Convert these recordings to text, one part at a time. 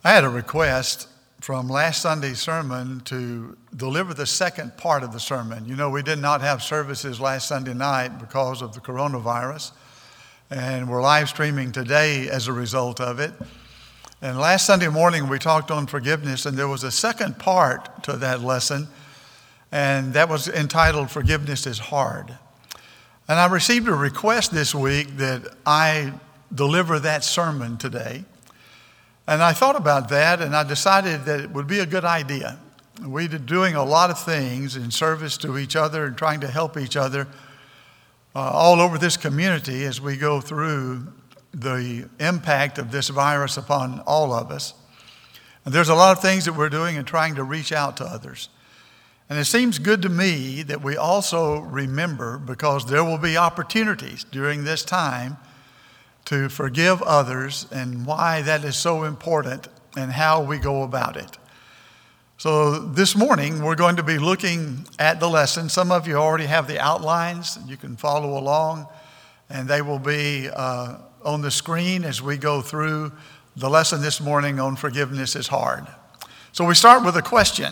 I had a request from last Sunday's sermon to deliver the second part of the sermon. You know, we did not have services last Sunday night because of the coronavirus, and we're live streaming today as a result of it. And last Sunday morning we talked on forgiveness, and there was a second part to that lesson, and that was entitled Forgiveness is Hard. And I received a request this week that I deliver that sermon today. And I thought about that, and I decided that it would be a good idea. We're doing a lot of things in service to each other and trying to help each other all over this community as we go through the impact of this virus upon all of us. And there's a lot of things that we're doing and trying to reach out to others. And it seems good to me that we also remember, because there will be opportunities during this time to forgive others, and why that is so important and how we go about it. So this morning, we're going to be looking at the lesson. Some of you already have the outlines. You can follow along, and they will be on the screen as we go through the lesson this morning on Forgiveness is Hard. So we start with a question.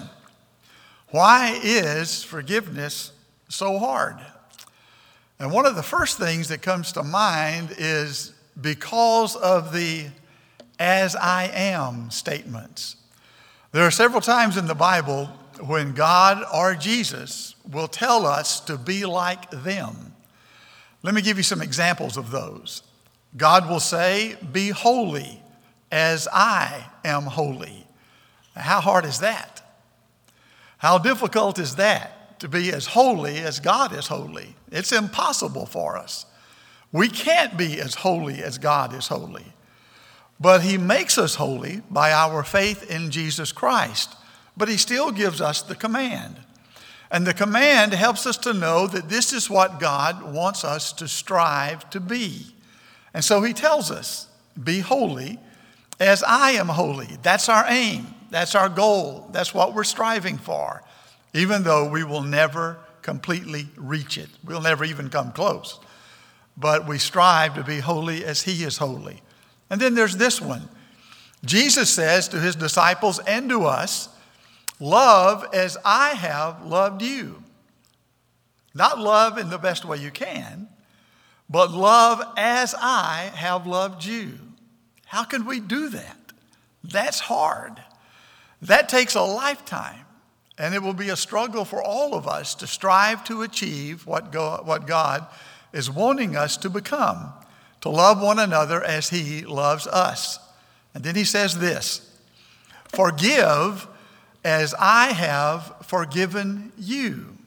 Why is forgiveness so hard? And one of the first things that comes to mind is because of the "as I am" statements. There are several times in the Bible when God or Jesus will tell us to be like them. Let me give you some examples of those. God will say, "Be holy as I am holy." How hard is that? How difficult is that, to be as holy as God is holy? It's impossible for us. We can't be as holy as God is holy. But he makes us holy by our faith in Jesus Christ. But he still gives us the command. And the command helps us to know that this is what God wants us to strive to be. And so he tells us, "Be holy as I am holy." That's our aim. That's our goal. That's what we're striving for, even though we will never completely reach it. We'll never even come close. But we strive to be holy as he is holy. And then there's this one. Jesus says to his disciples and to us, "Love as I have loved you." Not love in the best way you can, but love as I have loved you. How can we do that? That's hard. That takes a lifetime, and it will be a struggle for all of us to strive to achieve what God is wanting us to become, to love one another as he loves us. And then he says this, "Forgive as I have forgiven you."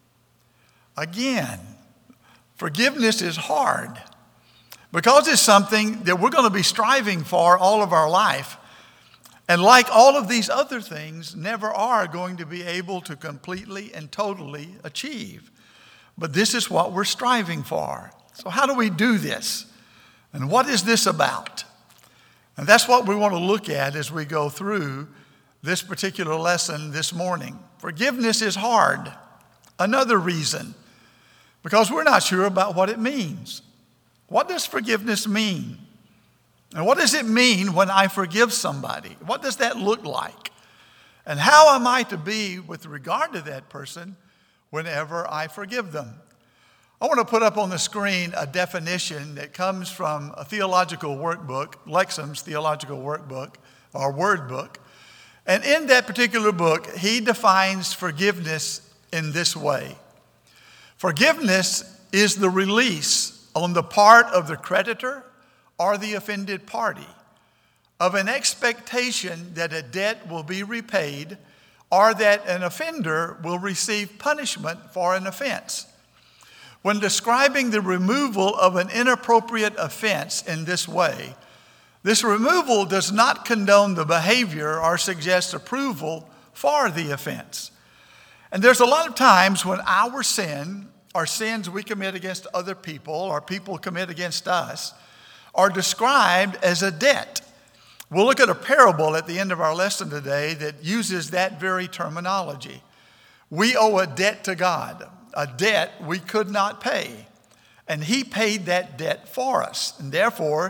Again, forgiveness is hard because it's something that we're going to be striving for all of our life. And like all of these other things, never are going to be able to completely and totally achieve. But this is what we're striving for. So how do we do this? And what is this about? And that's what we want to look at as we go through this particular lesson this morning. Forgiveness is hard. Another reason, because we're not sure about what it means. What does forgiveness mean? And what does it mean when I forgive somebody? What does that look like? And how am I to be with regard to that person whenever I forgive them? I want to put up on the screen a definition that comes from a theological workbook, Lexham's theological workbook, or word book. And in that particular book, he defines forgiveness in this way. Forgiveness is the release on the part of the creditor or the offended party of an expectation that a debt will be repaid, or that an offender will receive punishment for an offense. When describing the removal of an inappropriate offense in this way, this removal does not condone the behavior or suggest approval for the offense. And there's a lot of times when our sin, or sins we commit against other people, or people commit against us, are described as a debt. We'll look at a parable at the end of our lesson today that uses that very terminology. We owe a debt to God, a debt we could not pay. And he paid that debt for us. And therefore,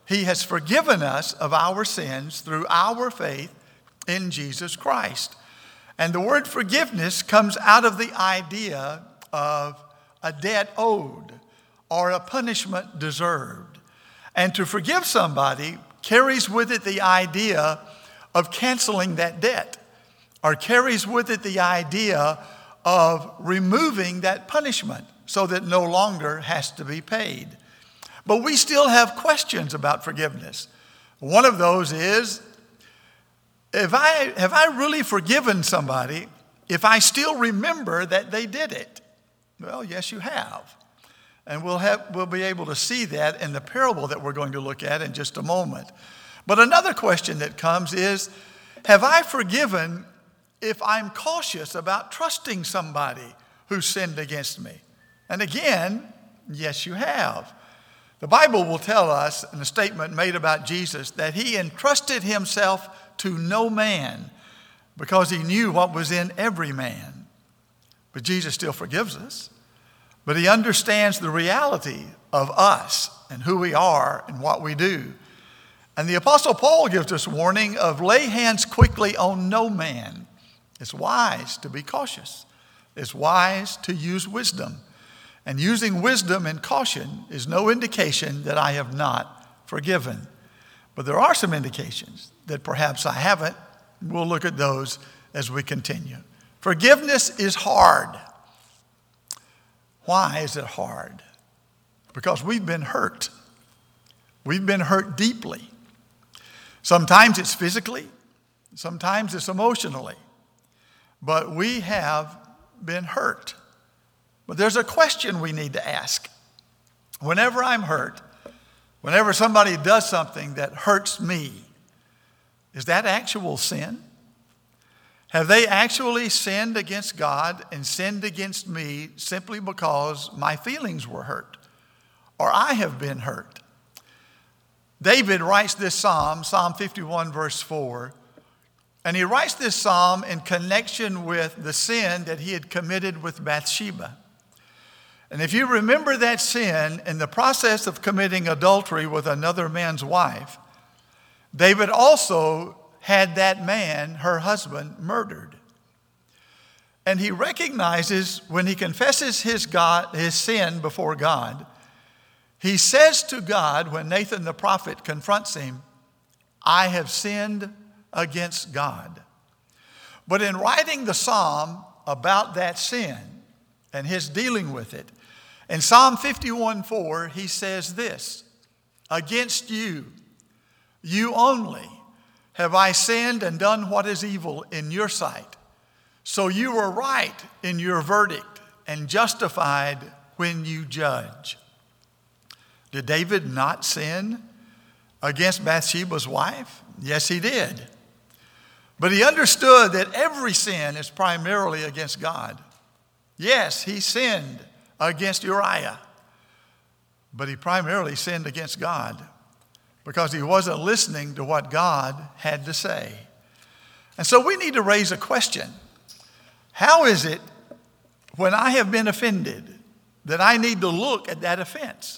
He has forgiven us of our sins through our faith in Jesus Christ. And the word forgiveness comes out of the idea of a debt owed or a punishment deserved. And to forgive somebody carries with it the idea of canceling that debt, or carries with it the idea of removing that punishment so that no longer has to be paid. But we still have questions about forgiveness. One of those is, have I really forgiven somebody if I still remember that they did it? Well, yes, you have. And we'll be able to see that in the parable that we're going to look at in just a moment. But another question that comes is, have I forgiven if I'm cautious about trusting somebody who sinned against me? And again, yes, you have. The Bible will tell us in a statement made about Jesus that he entrusted himself to no man because he knew what was in every man. But Jesus still forgives us. But he understands the reality of us and who we are and what we do. And the Apostle Paul gives us warning of lay hands quickly on no man. It's wise to be cautious. It's wise to use wisdom. And using wisdom and caution is no indication that I have not forgiven. But there are some indications that perhaps I haven't. We'll look at those as we continue. Forgiveness is hard. Why is it hard? Because we've been hurt. We've been hurt deeply. Sometimes it's physically, sometimes it's emotionally, but we have been hurt. But there's a question we need to ask. Whenever I'm hurt, whenever somebody does something that hurts me, is that actual sin? Have they actually sinned against God and sinned against me simply because my feelings were hurt or I have been hurt? David writes this psalm, Psalm 51, verse 4, and he writes this psalm in connection with the sin that he had committed with Bathsheba. And if you remember that sin in the process of committing adultery with another man's wife, David also had that man, her husband, murdered. And he recognizes when he confesses his sin before God, he says to God, when Nathan the prophet confronts him, I have sinned against God. But in writing the psalm about that sin and his dealing with it, in Psalm 51:4, he says this, against you, you only, have I sinned and done what is evil in your sight. So you were right in your verdict and justified when you judge. Did David not sin against Bathsheba's wife? Yes, he did. But he understood that every sin is primarily against God. Yes, he sinned against Uriah, but he primarily sinned against God because he wasn't listening to what God had to say. And so we need to raise a question. How is it when I have been offended that I need to look at that offense?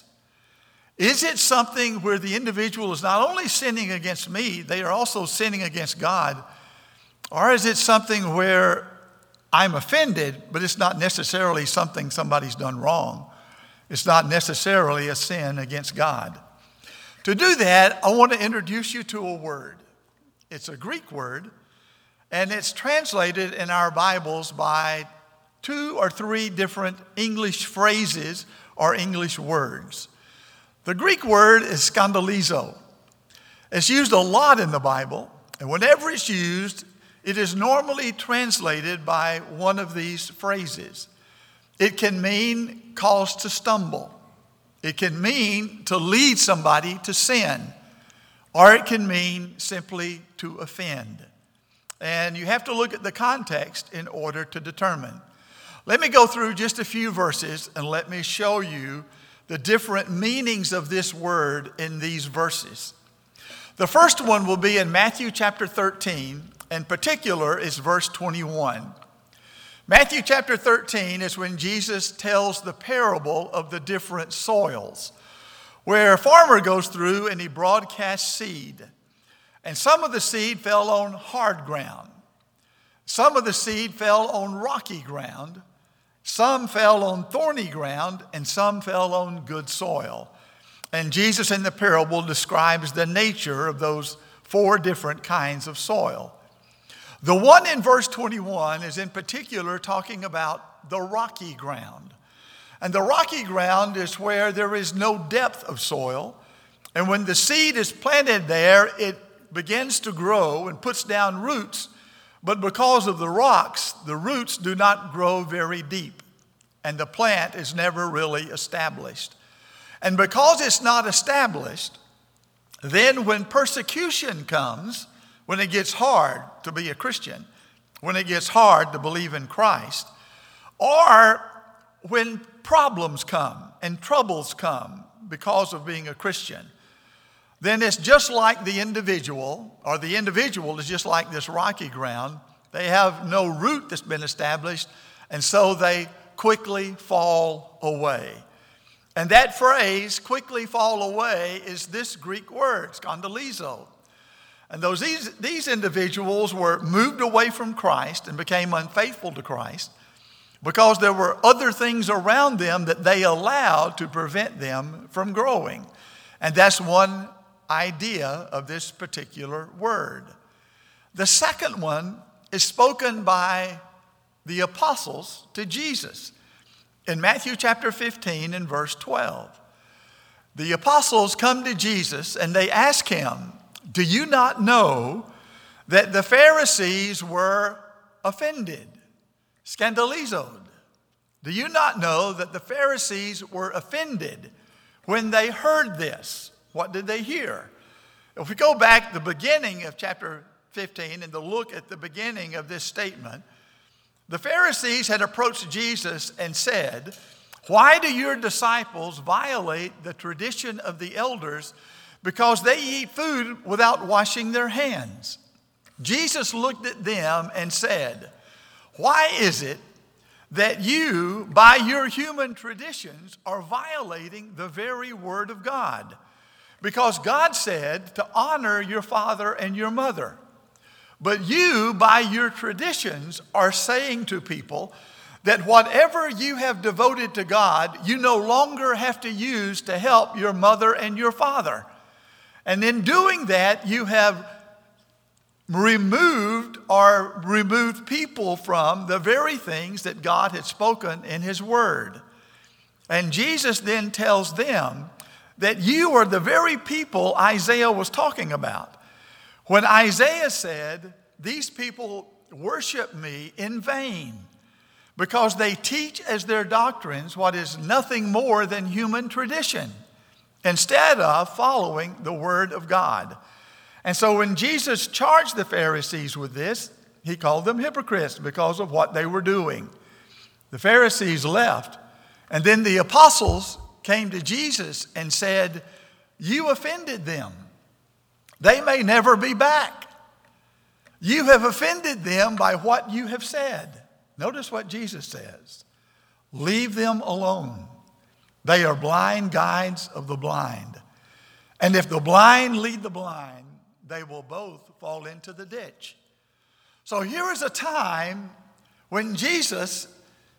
Is it something where the individual is not only sinning against me, they are also sinning against God? Or is it something where I'm offended, but it's not necessarily something somebody's done wrong? It's not necessarily a sin against God. To do that, I want to introduce you to a word. It's a Greek word, and it's translated in our Bibles by 2 or 3 different English phrases or English words. The Greek word is skandalizo. It's used a lot in the Bible, and whenever it's used, it is normally translated by one of these phrases. It can mean cause to stumble. It can mean to lead somebody to sin. Or it can mean simply to offend. And you have to look at the context in order to determine. Let me go through just a few verses and let me show you the different meanings of this word in these verses. The first one will be in Matthew chapter 13. In particular is verse 21. Matthew chapter 13 is when Jesus tells the parable of the different soils. where a farmer goes through and he broadcasts seed. And some of the seed fell on hard ground. Some of the seed fell on rocky ground. Some fell on thorny ground, and some fell on good soil. And Jesus in the parable describes the nature of those 4 different kinds of soil. The one in verse 21 is in particular talking about the rocky ground. And the rocky ground is where there is no depth of soil. And when the seed is planted there, it begins to grow and puts down roots. But because of the rocks, the roots do not grow very deep. And the plant is never really established. And because it's not established, then when persecution comes, when it gets hard to be a Christian, when it gets hard to believe in Christ, or when problems come and troubles come because of being a Christian, then it's just like the individual, or the individual is just like this rocky ground. They have no root that's been established, and so they quickly fall away. And that phrase, quickly fall away, is this Greek word, skandalizo. And these individuals were moved away from Christ and became unfaithful to Christ because there were other things around them that they allowed to prevent them from growing. And that's one idea of this particular word. The second one is spoken by the apostles to Jesus in Matthew chapter 15 and verse 12. The apostles come to Jesus and they ask him, "Do you not know that the Pharisees were offended?" Scandalizoed. Do you not know that the Pharisees were offended when they heard this? What did they hear? If we go back to the beginning of chapter 15 and to look at the beginning of this statement, the Pharisees had approached Jesus and said, "Why do your disciples violate the tradition of the elders because they eat food without washing their hands?" Jesus looked at them and said, "Why is it that you, by your human traditions, are violating the very word of God? Because God said to honor your father and your mother. But you, by your traditions, are saying to people that whatever you have devoted to God, you no longer have to use to help your mother and your father. And in doing that, you have removed people from the very things that God had spoken in his word." And Jesus then tells them that you are the very people Isaiah was talking about. When Isaiah said, "These people worship me in vain because they teach as their doctrines what is nothing more than human tradition, instead of following the word of God." And so when Jesus charged the Pharisees with this, he called them hypocrites because of what they were doing. The Pharisees left, and then the apostles came to Jesus and said, "You offended them. They may never be back. You have offended them by what you have said." Notice what Jesus says. "Leave them alone. They are blind guides of the blind. And if the blind lead the blind, they will both fall into the ditch." So here is a time when Jesus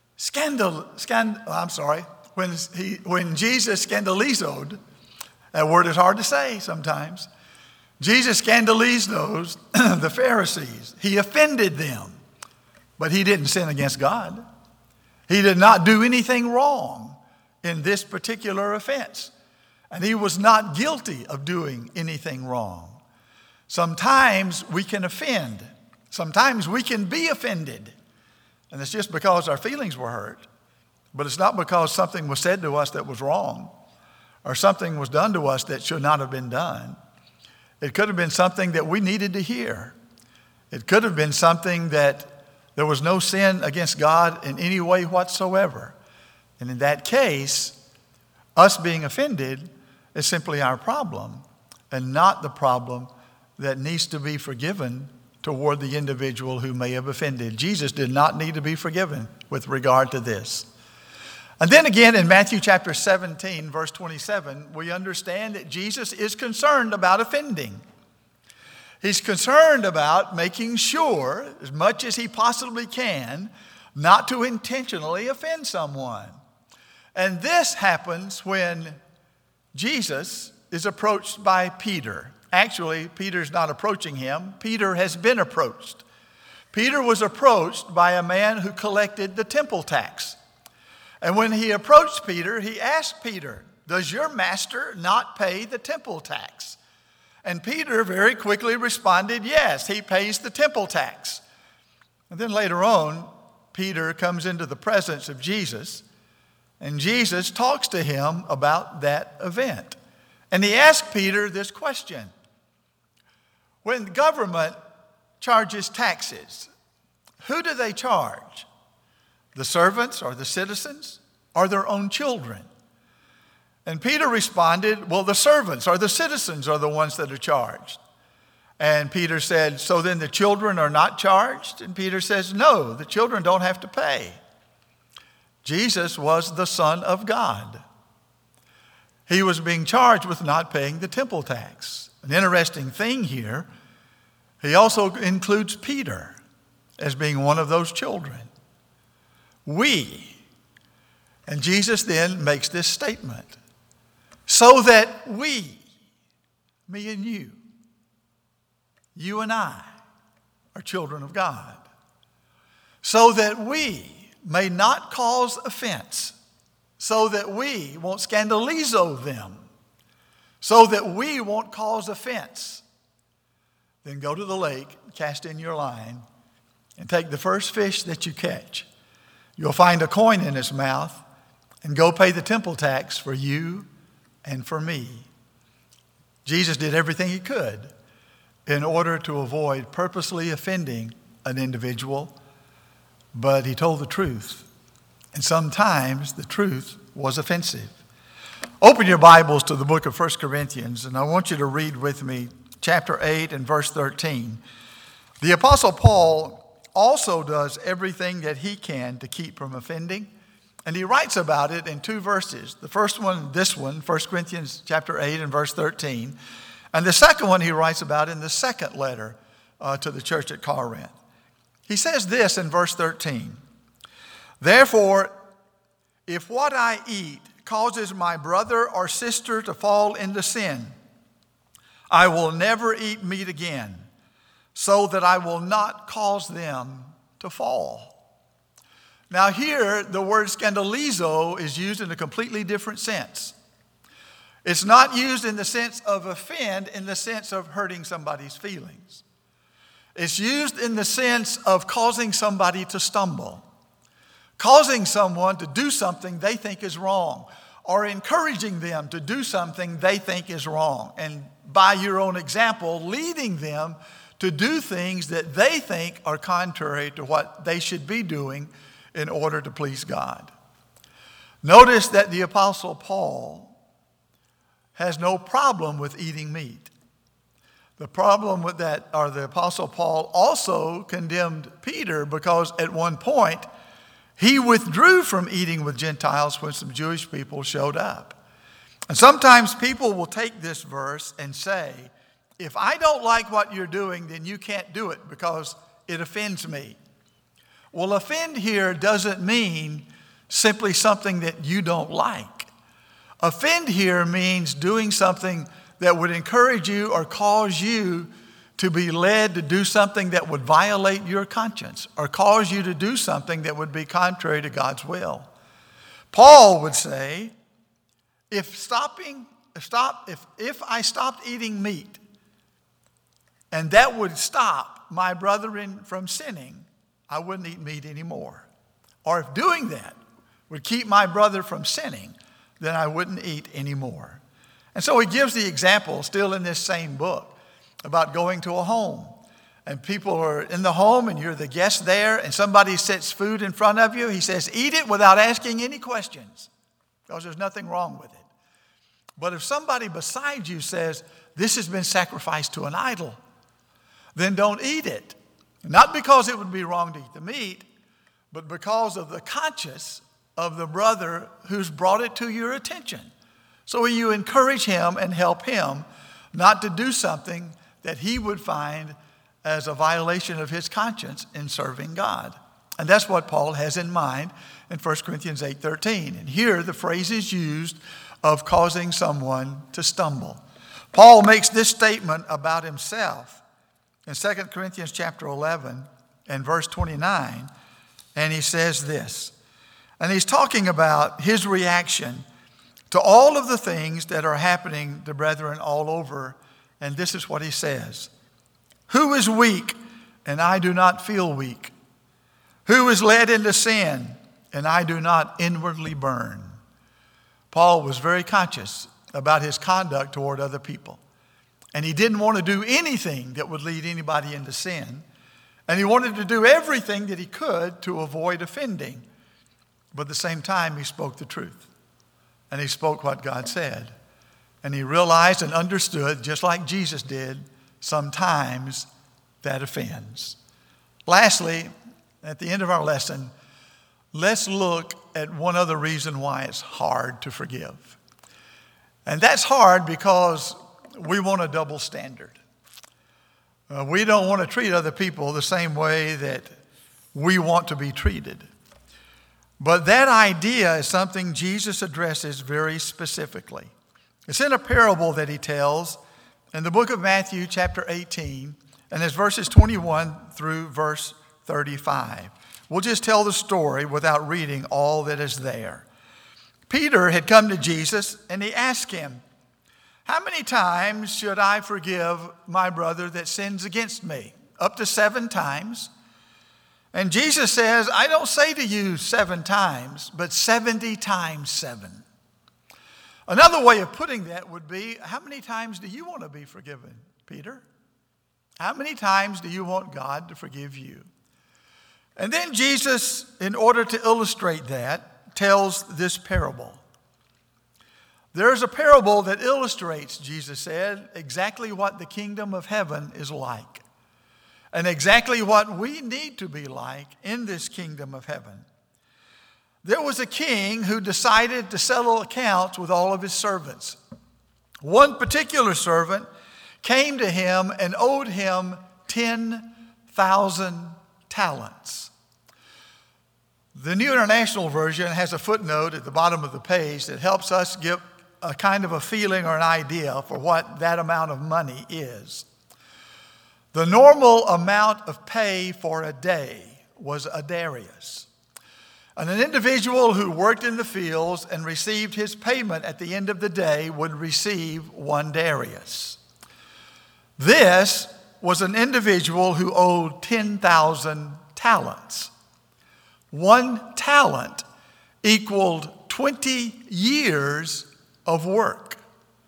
when Jesus scandalizoed, that word is hard to say sometimes. Jesus scandalized the Pharisees. He offended them, but he didn't sin against God. He did not do anything wrong in this particular offense, and he was not guilty of doing anything wrong. Sometimes we can offend. Sometimes we can be offended, and it's just because our feelings were hurt. But it's not because something was said to us that was wrong or something was done to us that should not have been done. It could have been something that we needed to hear. It could have been something that there was no sin against God in any way whatsoever. And in that case, us being offended is simply our problem and not the problem that needs to be forgiven toward the individual who may have offended. Jesus did not need to be forgiven with regard to this. And then again in Matthew chapter 17, verse 27, we understand that Jesus is concerned about offending. He's concerned about making sure, as much as he possibly can, not to intentionally offend someone. And this happens when Jesus is approached by Peter. Actually, Peter's not approaching him. Peter has been approached. Peter was approached by a man who collected the temple tax. And when he approached Peter, he asked Peter, "Does your master not pay the temple tax?" And Peter very quickly responded, "Yes, he pays the temple tax." And then later on, Peter comes into the presence of Jesus, and Jesus talks to him about that event. And he asked Peter this question: when the government charges taxes, who do they charge? The servants or the citizens or their own children? And Peter responded, "Well, the servants or the citizens are the ones that are charged." And Peter said, "So then the children are not charged?" And Peter says, "No, the children don't have to pay." Jesus was the Son of God. He was being charged with not paying the temple tax. An interesting thing here, he also includes Peter as being one of those children. And Jesus then makes this statement: so that we, me and you and I, are children of God, so that we may not cause offense, so that we won't scandalizo them, so that we won't cause offense, then go to the lake, cast in your line, and take the first fish that you catch. You'll find a coin in its mouth, and go pay the temple tax for you and for me. Jesus did everything he could in order to avoid purposely offending an individual, but he told the truth. And sometimes the truth was offensive. Open your Bibles to the book of 1 Corinthians, and I want you to read with me chapter 8 and verse 13. The Apostle Paul also does everything that he can to keep from offending, and he writes about it in two verses. The first one, this one, 1 Corinthians chapter 8 and verse 13, and the second one he writes about in the second letter to the church at Corinth. He says this in verse 13: "Therefore, if what I eat causes my brother or sister to fall into sin, I will never eat meat again, so that I will not cause them to fall." Now here, the word scandalizo is used in a completely different sense. It's not used in the sense of offend, in the sense of hurting somebody's feelings. It's used in the sense of causing somebody to stumble, causing someone to do something they think is wrong, or encouraging them to do something they think is wrong, and by your own example, leading them to do things that they think are contrary to what they should be doing in order to please God. Notice that the Apostle Paul has no problem with eating meat. The problem with that, or the Apostle Paul also condemned Peter because at one point he withdrew from eating with Gentiles when some Jewish people showed up. And sometimes people will take this verse and say, if I don't like what you're doing, then you can't do it because it offends me. Well, offend here doesn't mean simply something that you don't like. Offend here means doing something that would encourage you or cause you to be led to do something that would violate your conscience or cause you to do something that would be contrary to God's will. Paul would say, if I stopped eating meat and that would stop my brethren from sinning, I wouldn't eat meat anymore. Or if doing that would keep my brother from sinning, then I wouldn't eat anymore. And so he gives the example, still in this same book, about going to a home. And people are in the home and you're the guest there and somebody sets food in front of you. He says, eat it without asking any questions because there's nothing wrong with it. But if somebody beside you says, this has been sacrificed to an idol, then don't eat it. Not because it would be wrong to eat the meat, but because of the conscience of the brother who's brought it to your attention. So you encourage him and help him not to do something that he would find as a violation of his conscience in serving God. And that's what Paul has in mind in 1 Corinthians 8:13. And here the phrase is used of causing someone to stumble. Paul makes this statement about himself in 2 Corinthians chapter 11 and verse 29. And he says this, and he's talking about his reaction to all of the things that are happening to brethren all over. And this is what he says. Who is weak, and I do not feel weak? Who is led into sin, and I do not inwardly burn? Paul was very conscious about his conduct toward other people. And he didn't want to do anything that would lead anybody into sin. And he wanted to do everything that he could to avoid offending. But at the same time, he spoke the truth. And he spoke what God said. And he realized and understood, just like Jesus did, sometimes that offends. Lastly, at the end of our lesson, let's look at one other reason why it's hard to forgive. And that's hard because we want a double standard. We don't want to treat other people the same way that we want to be treated. But that idea is something Jesus addresses very specifically. It's in a parable that he tells in the book of Matthew, chapter 18, and it's verses 21 through verse 35. We'll just tell the story without reading all that is there. Peter had come to Jesus and he asked him, how many times should I forgive my brother that sins against me? Up to 7 times. And Jesus says, I don't say to you 7 times, but 70 times 7. Another way of putting that would be, how many times do you want to be forgiven, Peter? How many times do you want God to forgive you? And then Jesus, in order to illustrate that, tells this parable. There's a parable that illustrates, Jesus said, exactly what the kingdom of heaven is like. And exactly what we need to be like in this kingdom of heaven. There was a king who decided to settle accounts with all of his servants. One particular servant came to him and owed him 10,000 talents. The New International Version has a footnote at the bottom of the page that helps us give a kind of a feeling or an idea for what that amount of money is. The normal amount of pay for a day was a darius. And an individual who worked in the fields and received his payment at the end of the day would receive 1 darius. This was an individual who owed 10,000 talents. 1 talent equaled 20 years of work.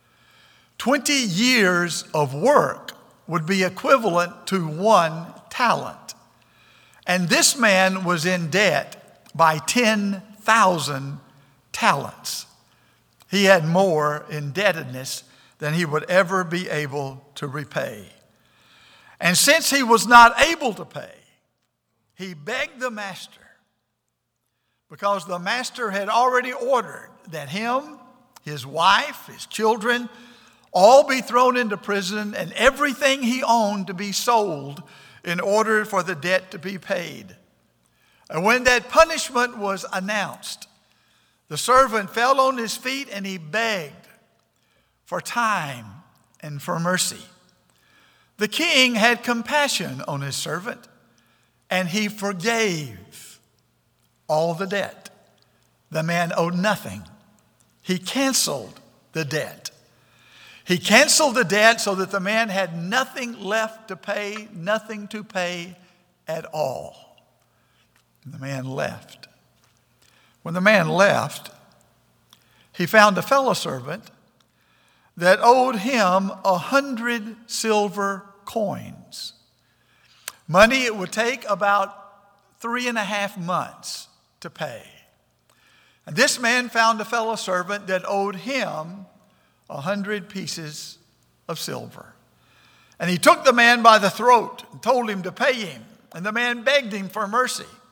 20 years of work would be equivalent to 1 talent. And this man was in debt by 10,000 talents. He had more indebtedness than he would ever be able to repay. And since he was not able to pay, he begged the master, because the master had already ordered that him, his wife, his children, all be thrown into prison and everything he owned to be sold in order for the debt to be paid. And when that punishment was announced, the servant fell on his feet and he begged for time and for mercy. The king had compassion on his servant and he forgave all the debt. The man owed nothing. He canceled the debt. He canceled the debt so that the man had nothing left to pay, nothing to pay at all. And the man left. When the man left, he found a fellow servant that owed him 100 silver coins. Money it would take about 3.5 months to pay. And this man found a fellow servant that owed him 100 pieces of silver. And he took the man by the throat and told him to pay him. And the man begged him for mercy.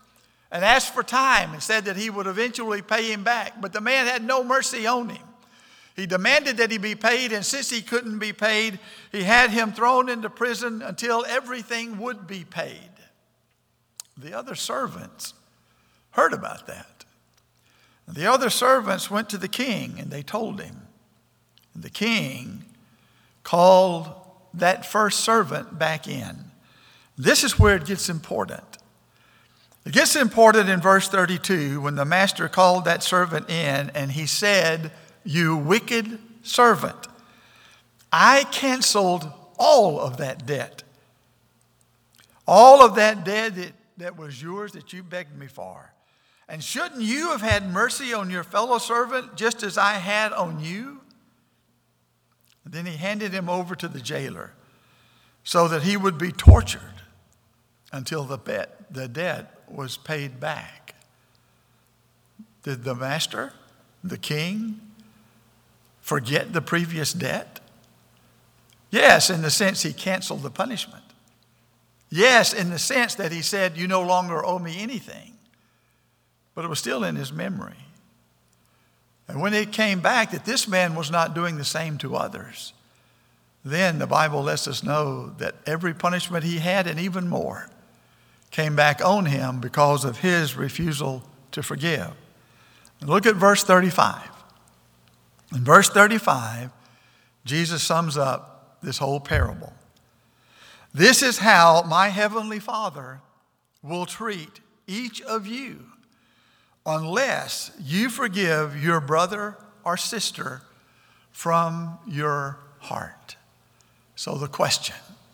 and asked for time and said that he would eventually pay him back. But the man had no mercy on him. He demanded that he be paid, and since he couldn't be paid, he had him thrown into prison until everything would be paid. The other servants heard about that. The other servants went to the king, and they told him. And the king called that first servant back in. This is where it gets important. It gets important in verse 32 when the master called that servant in, and he said, "You wicked servant, I canceled all of that debt. All of that debt that was yours that you begged me for. And shouldn't you have had mercy on your fellow servant just as I had on you?" And then he handed him over to the jailer so that he would be tortured until the debt was paid back. Did the master, the king, forget the previous debt? Yes, in the sense he canceled the punishment. Yes, in the sense that he said, "You no longer owe me anything." But it was still in his memory. And when it came back that this man was not doing the same to others, then the Bible lets us know that every punishment he had and even more came back on him because of his refusal to forgive. And look at verse 35. In verse 35, Jesus sums up this whole parable. "This is how my heavenly Father will treat each of you unless you forgive your brother or sister from your heart." So the question,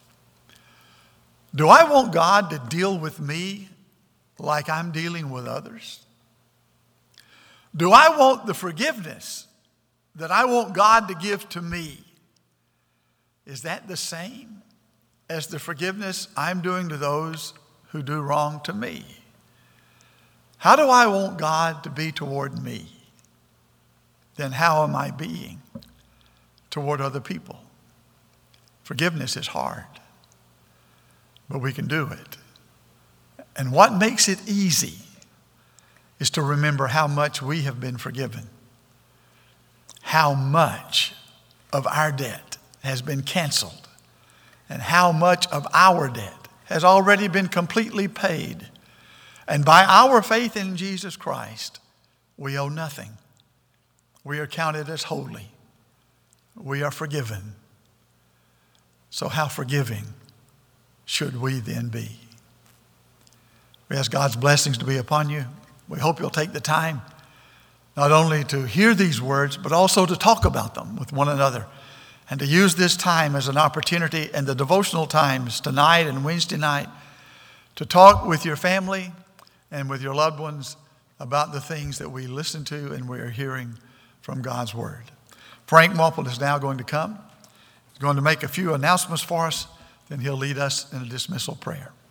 do I want God to deal with me like I'm dealing with others? Do I want the forgiveness that I want God to give to me? Is that the same as the forgiveness I'm doing to those who do wrong to me? How do I want God to be toward me? Then how am I being toward other people? Forgiveness is hard, but we can do it. And what makes it easy is to remember how much we have been forgiven, how much of our debt has been canceled, and how much of our debt has already been completely paid. And by our faith in Jesus Christ, we owe nothing. We are counted as holy. We are forgiven. So how forgiving should we then be? We ask God's blessings to be upon you. We hope you'll take the time not only to hear these words, but also to talk about them with one another and to use this time as an opportunity and the devotional times tonight and Wednesday night to talk with your family and with your loved ones about the things that we listen to and we are hearing from God's Word. Frank Wample is now going to come. He's going to make a few announcements for us, then he'll lead us in a dismissal prayer.